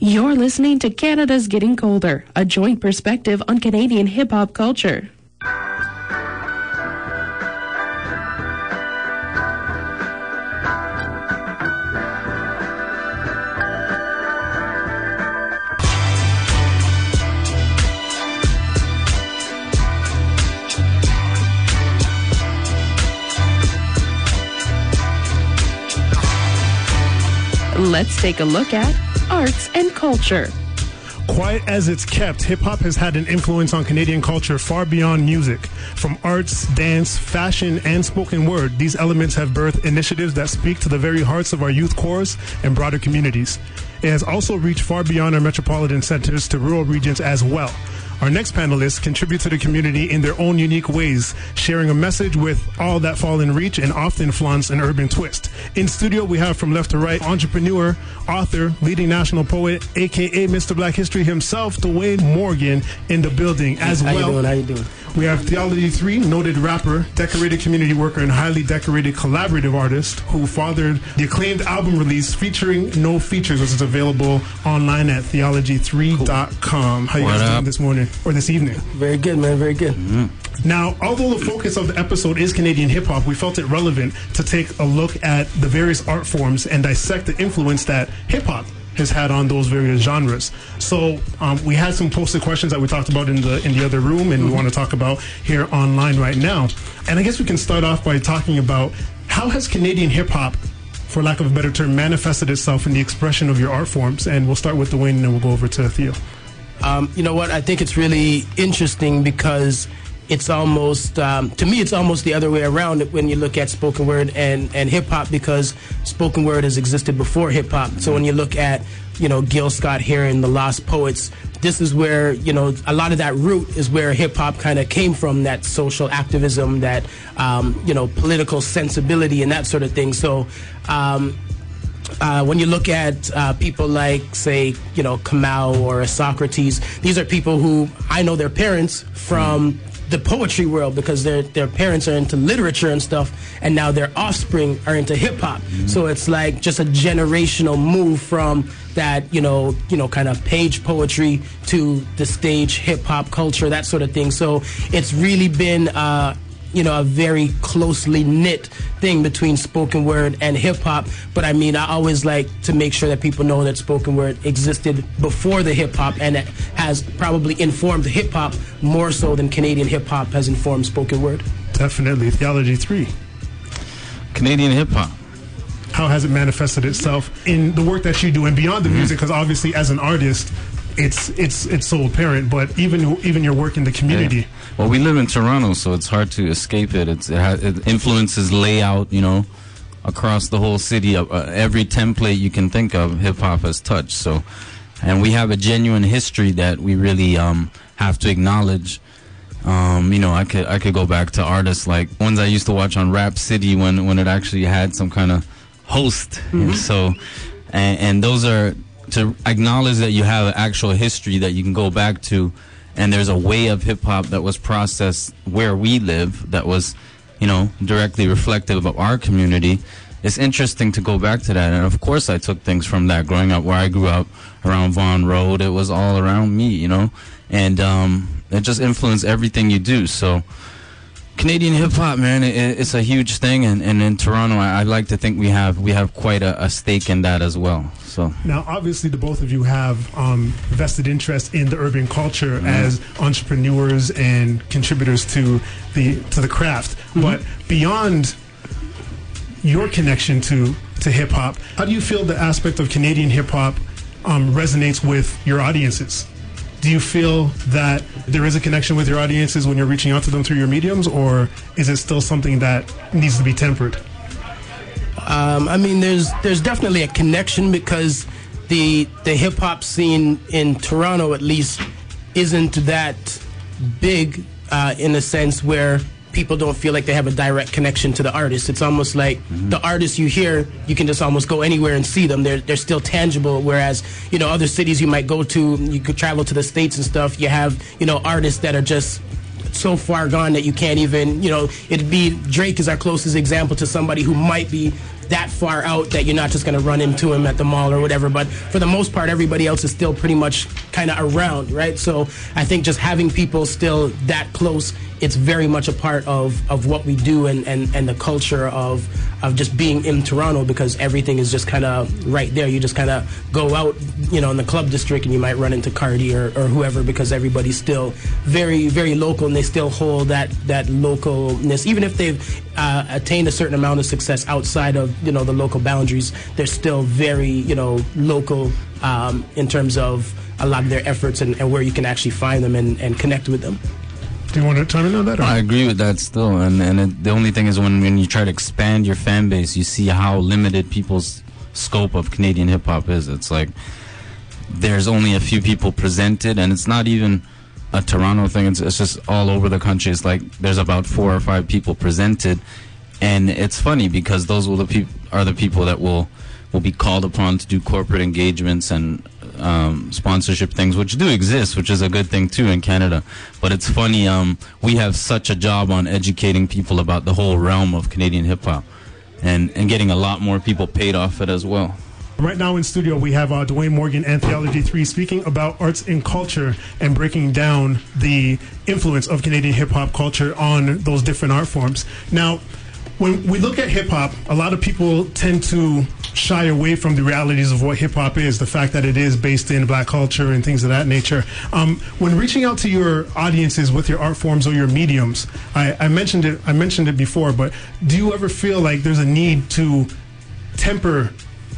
You're listening to Canada's Getting Colder, a joint perspective on Canadian hip-hop culture. Let's take a look at arts and culture. Quiet as it's kept, hip-hop has had an influence on Canadian culture far beyond music. From arts, dance, fashion, and spoken word, these elements have birthed initiatives that speak to the very hearts of our youth corps and broader communities. It has also reached far beyond our metropolitan centers to rural regions as well. Our next panelists contribute to the community in their own unique ways, sharing a message with all that fall in reach and often flaunts an urban twist. In studio, we have from left to right, entrepreneur, author, leading national poet, a.k.a. Mr. Black History himself, Dwayne Morgan, in the building as well. How you doing? We have Theology 3, noted rapper, decorated community worker, and highly decorated collaborative artist who fathered the acclaimed album release featuring No Features, which is available online at theology3.com. How you guys doing this morning or this evening? Very good, man. Very good. Mm-hmm. Now, although the focus of the episode is Canadian hip-hop, we felt it relevant to take a look at the various art forms and dissect the influence that hip-hop has had on those various genres. So we had some posted questions that we talked about in the other room, and we want to talk about here online right now. And I guess we can start off by talking about how has Canadian hip-hop, for lack of a better term, manifested itself in the expression of your art forms? And we'll start with Dwayne, and then we'll go over to Theo. You know what? I think it's really interesting because it's almost, to me, it's almost the other way around when you look at spoken word and hip-hop, because spoken word has existed before hip-hop. So when you look at, Gil Scott-Heron, the Lost Poets, this is where, a lot of that root is where hip-hop kind of came from, that social activism, that, political sensibility and that sort of thing. So when you look at people like, say, Kamau or Socrates, these are people who I know their parents from the poetry world, because their parents are into literature and stuff, and now their offspring are into hip-hop. So it's like just a generational move from that, kind of page poetry to the stage hip-hop culture, that sort of thing. So it's really been a very closely knit thing between spoken word and hip-hop. But I mean, I always like to make sure that people know that spoken word existed before the hip-hop, and it has probably informed hip-hop more so than Canadian hip-hop has informed spoken word. Definitely. Theology 3. Canadian hip-hop. How has it manifested itself in the work that you do and beyond the music? Because obviously, as an artist, it's so apparent, but even your work in the community. Yeah. Well, we live in Toronto, so it's hard to escape it. It influences layout, across the whole city. Every template you can think of, hip hop has touched. So, and we have a genuine history that we really have to acknowledge. I could go back to artists like ones I used to watch on Rap City when it actually had some kind of host. Mm-hmm. So, and those are to acknowledge that you have an actual history that you can go back to, and there's a way of hip-hop that was processed where we live that was, directly reflective of our community. It's interesting to go back to that, and of course I took things from that. Growing up where I grew up, around Vaughan Road, it was all around me, and it just influenced everything you do. So Canadian hip-hop, man, it's a huge thing, and in Toronto, I like to think we have quite a stake in that as well. So now, obviously, the both of you have vested interest in the urban culture as entrepreneurs and contributors to the craft. But beyond your connection to hip-hop, how do you feel the aspect of Canadian hip-hop resonates with your audiences? Do you feel that there is a connection with your audiences when you're reaching out to them through your mediums, or is it still something that needs to be tempered? I mean, there's definitely a connection, because the hip-hop scene in Toronto, at least, isn't that big in a sense where people don't feel like they have a direct connection to the artist. It's almost like the artists you hear, you can just almost go anywhere and see them. They're still tangible, whereas, other cities you might go to, you could travel to the States and stuff, you have, artists that are just so far gone that you can't even, it'd be Drake is our closest example to somebody who might be that far out that you're not just going to run into him at the mall or whatever. But for the most part, everybody else is still pretty much kind of around, right? So I think just having people still that close, it's very much a part of what we do and the culture of just being in Toronto, because everything is just kind of right there. You just kind of go out, you know, in the club district and you might run into Cardi or whoever, because everybody's still very, very local, and they still hold that localness. Even if they've attained a certain amount of success outside of, you know, the local boundaries, they're still very, you know, local in terms of a lot of their efforts and where you can actually find them and connect with them. Do you want to chime in on that? Or? I agree with that still, the only thing is when you try to expand your fan base, you see how limited people's scope of Canadian hip-hop is. It's like there's only a few people presented, and it's not even a Toronto thing. It's just all over the country. It's like there's about 4 or 5 people presented, and it's funny because those are the people that will be called upon to do corporate engagements and sponsorship things, which do exist, which is a good thing too in Canada. But it's funny, we have such a job on educating people about the whole realm of Canadian hip-hop and getting a lot more people paid off it as well. Right now in studio we have Dwayne Morgan and Theology 3 speaking about arts and culture and breaking down the influence of Canadian hip-hop culture on those different art forms. Now, when we look at hip-hop, a lot of people tend to shy away from the realities of what hip-hop is, the fact that it is based in black culture and things of that nature. When reaching out to your audiences with your art forms or your mediums, I mentioned it before, but do you ever feel like there's a need to temper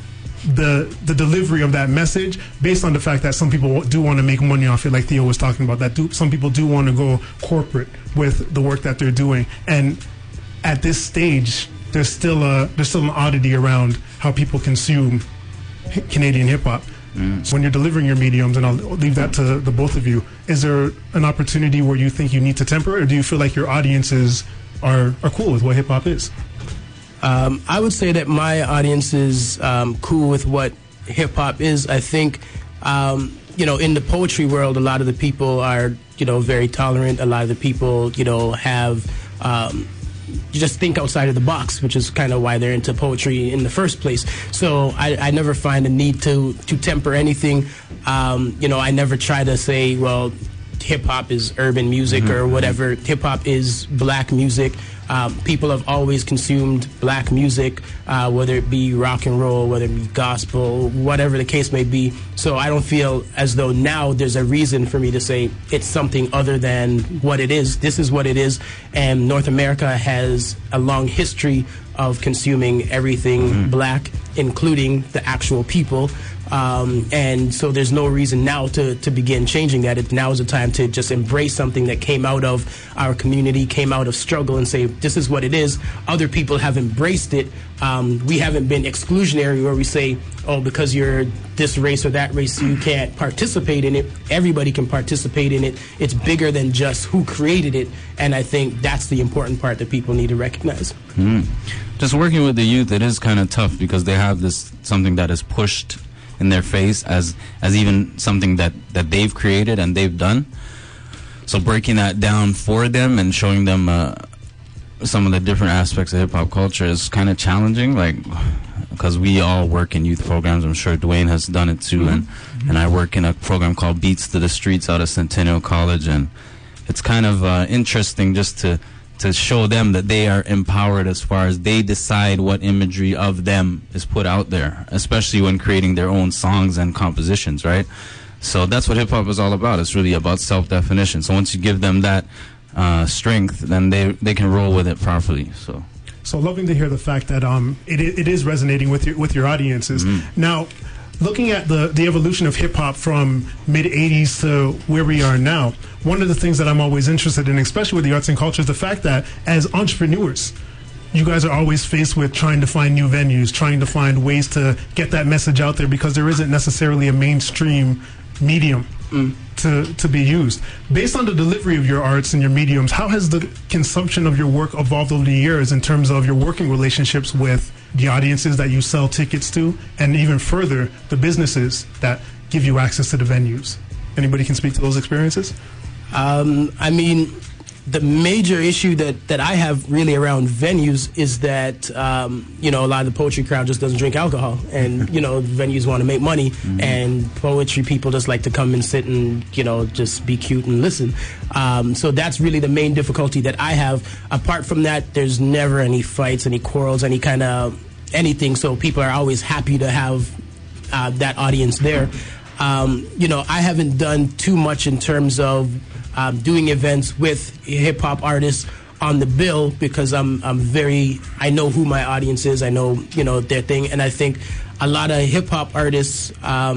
the delivery of that message based on the fact that some people do want to make money off it, like Theo was talking about, that some people do want to go corporate with the work that they're doing, and at this stage there's still an oddity around how people consume Canadian hip-hop. So when you're delivering your mediums, and I'll leave that to the both of you, is there an opportunity where you think you need to temper it, or do you feel like your audiences are cool with what hip-hop is? I would say that my audience is cool with what hip-hop is. I think, you know, in the poetry world, a lot of the people are, you know, very tolerant. A lot of the people, you know, have... you just think outside of the box, which is kind of why they're into poetry in the first place. So I never find a need to temper anything. You know, I never try to say, well, hip-hop is urban music or whatever. Hip-hop is black music. People have always consumed black music, whether it be rock and roll, whether it be gospel, whatever the case may be. So I don't feel as though now there's a reason for me to say it's something other than what it is. This is what it is. And North America has a long history of consuming everything black, including the actual people. And so there's no reason now to begin changing that. Now is the time to just embrace something that came out of our community, came out of struggle, and say, this is what it is. Other people have embraced it. We haven't been exclusionary where we say, oh, because you're this race or that race, you can't participate in it. Everybody can participate in it. It's bigger than just who created it. And I think that's the important part that people need to recognize. Just working with the youth, it is kind of tough because they have this something that is pushed in their face as even something that they've created and they've done. So breaking that down for them and showing them some of the different aspects of hip-hop culture is kind of challenging, like, because we all work in youth programs. I'm sure Dwayne has done it too, and I work in a program called Beats to the Streets out of Centennial College, and it's kind of interesting just to show them that they are empowered as far as they decide what imagery of them is put out there, especially when creating their own songs and compositions, right? So that's what hip-hop is all about. It's really about self-definition. So once you give them that strength, then they can roll with it properly. So loving to hear the fact that it is resonating with your audiences. Now, looking at the evolution of hip-hop from mid-'80s to where we are now, one of the things that I'm always interested in, especially with the arts and culture, is the fact that as entrepreneurs, you guys are always faced with trying to find new venues, trying to find ways to get that message out there, because there isn't necessarily a mainstream medium to be used. Based on the delivery of your arts and your mediums, how has the consumption of your work evolved over the years in terms of your working relationships with the audiences that you sell tickets to, and even further, the businesses that give you access to the venues? Anybody can speak to those experiences? I mean, the major issue that I have really around venues is that, you know, a lot of the poetry crowd just doesn't drink alcohol. And, you know, venues want to make money. And poetry people just like to come and sit and, you know, just be cute and listen. So that's really the main difficulty that I have. Apart from that, there's never any fights, any quarrels, any kind of anything. So people are always happy to have that audience there. You know, I haven't done too much in terms of doing events with hip-hop artists on the bill because I know who my audience is. I know, you know, their thing. And I think a lot of hip-hop artists,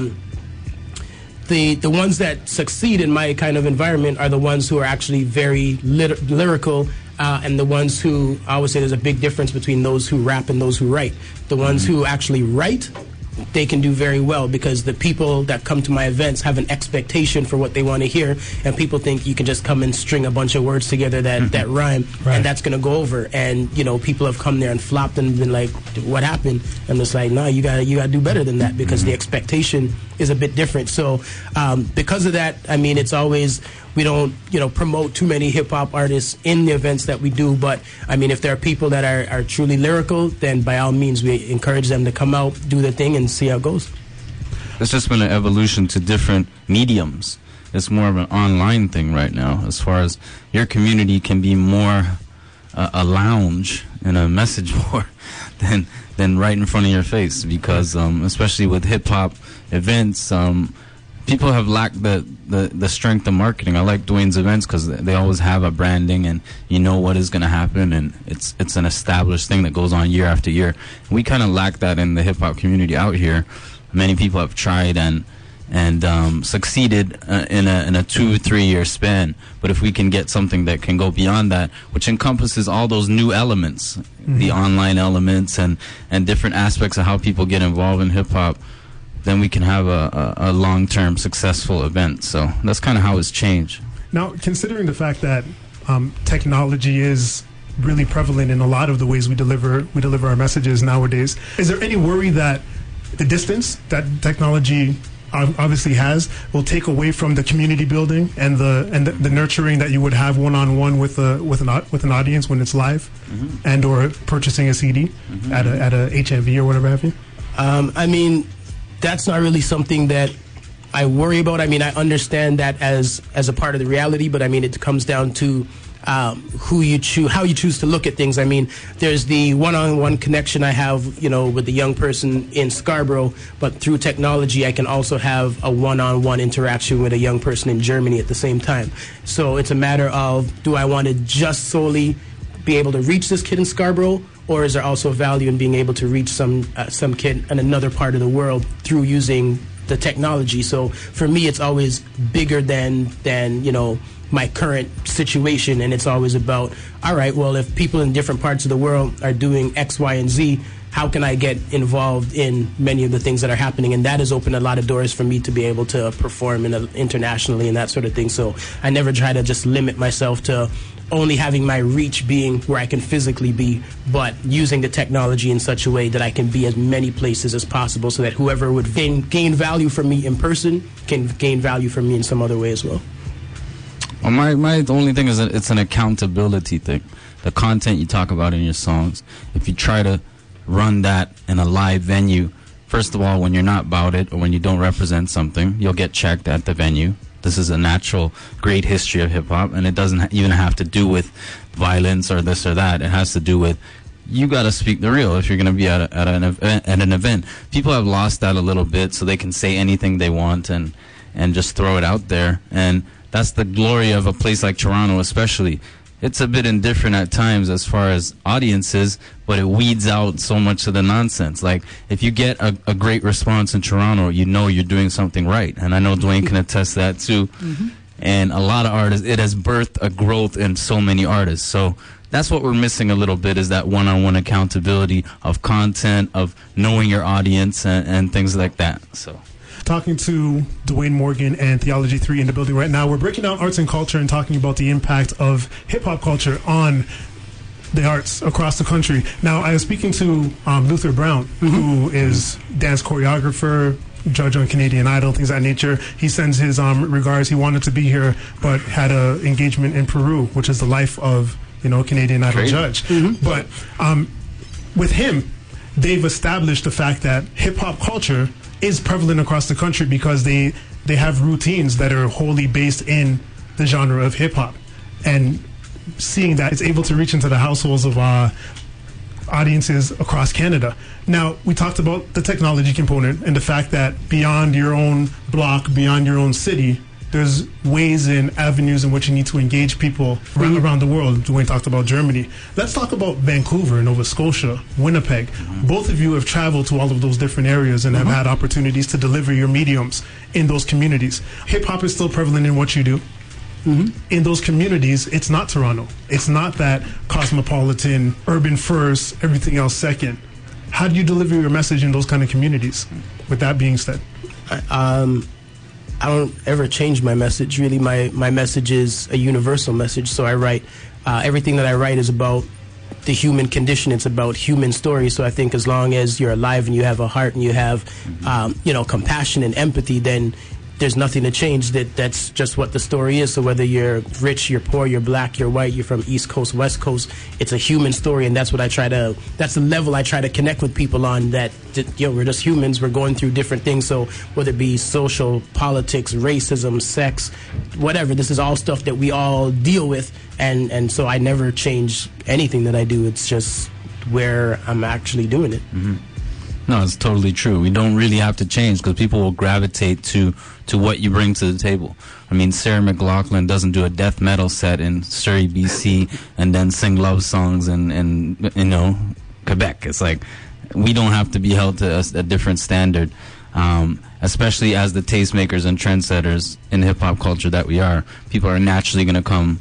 the ones that succeed in my kind of environment are the ones who are actually very lyrical, and the ones who, I always say there's a big difference between those who rap and those who write. The ones who actually write, they can do very well because the people that come to my events have an expectation for what they want to hear, and people think you can just come and string a bunch of words together that rhyme, and that's going to go over. And, you know, people have come there and flopped and been like, what happened? And it's like, no, you gotta do better than that because the expectation is a bit different. So because of that, I mean, it's always, we don't, you know, promote too many hip-hop artists in the events that we do. But, I mean, if there are people that are truly lyrical, then by all means, we encourage them to come out, do their thing, and see how it goes. It's just been an evolution to different mediums. It's more of an online thing right now, as far as your community can be more a lounge and a message board than right in front of your face. Because, especially with hip-hop events, people have lacked the strength of marketing. I like Dwayne's events because they always have a branding and you know what is going to happen, and it's an established thing that goes on year after year. We kind of lack that in the hip-hop community out here. Many people have tried and succeeded in a 2-3 year span. But if we can get something that can go beyond that, which encompasses all those new elements, the online elements and different aspects of how people get involved in hip-hop, then we can have a long-term successful event. So that's kind of how it's changed. Now, considering the fact that technology is really prevalent in a lot of the ways we deliver our messages nowadays, is there any worry that the distance that technology obviously has will take away from the community building and the nurturing that you would have one-on-one with an audience when it's live, and or purchasing a CD at a HMV or whatever have you? I mean, that's not really something that I worry about. I mean, I understand that as a part of the reality, but I mean, it comes down to how you choose to look at things. I mean, there's the one-on-one connection I have, you know, with the young person in Scarborough, but through technology, I can also have a one-on-one interaction with a young person in Germany at the same time. So it's a matter of, do I want to just solely be able to reach this kid in Scarborough, or is there also value in being able to reach some kid in another part of the world through using the technology? So for me, it's always bigger than you know, my current situation, and it's always about, all right, well, if people in different parts of the world are doing X, Y, and Z, how can I get involved in many of the things that are happening? And that has opened a lot of doors for me to be able to perform internationally and that sort of thing. So I never try to just limit myself to only having my reach being where I can physically be, but using the technology in such a way that I can be as many places as possible, so that whoever would gain value from me in person can gain value from me in some other way as well. Well, my only thing is that it's an accountability thing. The content you talk about in your songs, if you try to run that in a live venue, first of all, when you're not about it or when you don't represent something, you'll get checked at the venue. This is a natural, great history of hip-hop, and it doesn't even have to do with violence or this or that. It has to do with, you got to speak the real if you're going to be at an event. People have lost that a little bit, so they can say anything they want and just throw it out there. And that's the glory of a place like Toronto, especially. It's a bit indifferent at times as far as audiences, but it weeds out so much of the nonsense. Like, if you get a great response in Toronto, you know you're doing something right. And I know Dwayne can attest to that too. And a lot of artists, it has birthed a growth in so many artists. So that's what we're missing a little bit, is that one-on-one accountability of content, of knowing your audience and things like that. So, talking to Dwayne Morgan and Theology 3 in the building right now. We're breaking down arts and culture and talking about the impact of hip-hop culture on the arts across the country. Now, I was speaking to Luther Brown, who is dance choreographer, judge on Canadian Idol, things of that nature. He sends his regards. He wanted to be here, but had an engagement in Peru, which is the life of, Canadian Idol judge. But with him, they've established the fact that hip-hop culture is prevalent across the country because they have routines that are wholly based in the genre of hip-hop. And seeing that, it's able to reach into the households of audiences across Canada. Now, we talked about the technology component and the fact that beyond your own block, beyond your own city, there's ways and avenues in which you need to engage people around the world. Dwayne talked about Germany. Let's talk about Vancouver, Nova Scotia, Winnipeg. Both of you have traveled to all of those different areas and have had opportunities to deliver your mediums in those communities. Hip-hop is still prevalent in what you do. In those communities, it's not Toronto. It's not that cosmopolitan, urban first, everything else second. How do you deliver your message in those kind of communities? With that being said, I don't ever change my message. Really, my message is a universal message. So I write, everything that I write is about the human condition. It's about human stories. So I think as long as you're alive and you have a heart and you have, compassion and empathy, then there's nothing to change. That's just what the story is. So whether you're rich, you're poor, you're black, you're white, you're from East Coast, West Coast, it's a human story, and that's what that's the level I try to connect with people on, that we're just humans, we're going through different things. So whether it be social, politics, racism, sex, whatever, this is all stuff that we all deal with, and so I never change anything that I do. It's just where I'm actually doing it. No, it's totally true. We don't really have to change because people will gravitate to what you bring to the table. I mean, Sarah McLachlan doesn't do a death metal set in Surrey, BC, and then sing love songs in Quebec. It's like we don't have to be held to a different standard, especially as the tastemakers and trendsetters in hip-hop culture that we are. People are naturally going to come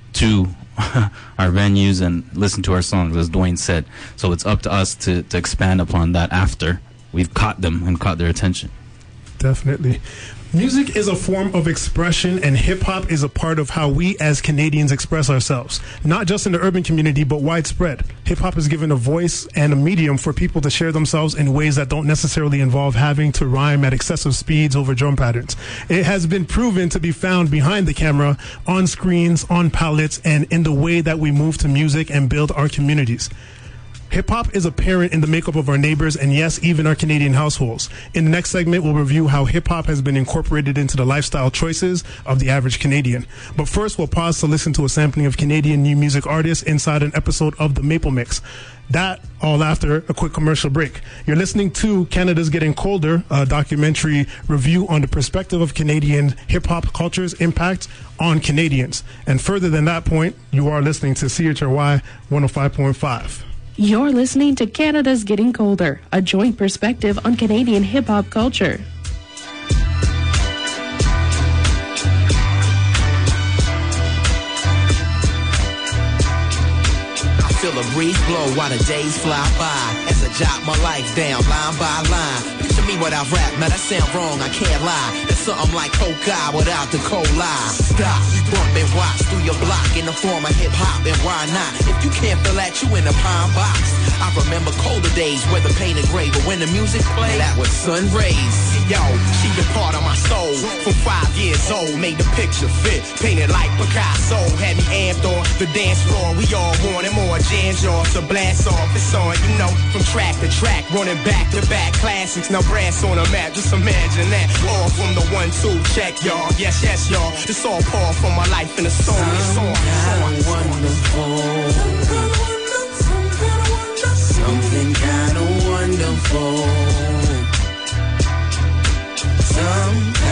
to our venues and listen to our songs, as Dwayne said. So it's up to us to expand upon that after we've caught them and caught their attention. Definitely. Music is a form of expression, and hip-hop is a part of how we as Canadians express ourselves. Not just in the urban community, but widespread. Hip-hop is given a voice and a medium for people to share themselves in ways that don't necessarily involve having to rhyme at excessive speeds over drum patterns. It has been proven to be found behind the camera, on screens, on palettes, and in the way that we move to music and build our communities. Hip-hop is apparent in the makeup of our neighbors and, yes, even our Canadian households. In the next segment, we'll review how hip-hop has been incorporated into the lifestyle choices of the average Canadian. But first, we'll pause to listen to a sampling of Canadian new music artists inside an episode of The Maple Mix. That all after a quick commercial break. You're listening to Canada's Getting Colder, a documentary review on the perspective of Canadian hip-hop culture's impact on Canadians. And further than that point, you are listening to CHRY 105.5. You're listening to Canada's Getting Colder, a joint perspective on Canadian hip-hop culture. I feel a breeze blow while the days fly by as I jot my life down line by line. Picture me without rap, man, that sound wrong, I can't lie. That's something like coca without the cola. Stop, bump and watch through your block in the form of hip-hop, and why not? If you can't feel that, you in a pine box. I remember colder days where the painted gray, but when the music played, that was sun rays. Yo, she a part of my soul. From 5 years old, made the picture fit, painted like Picasso. Had me amped on the dance floor. We all wanted more jams, y'all. So blast off, it's on, from track to track, running back to back classics. Now brass on the map, just imagine that. All from the 1-2 check, y'all. Yes, yes, y'all. This all pour from my life in a song. Something kinda wonderful. Some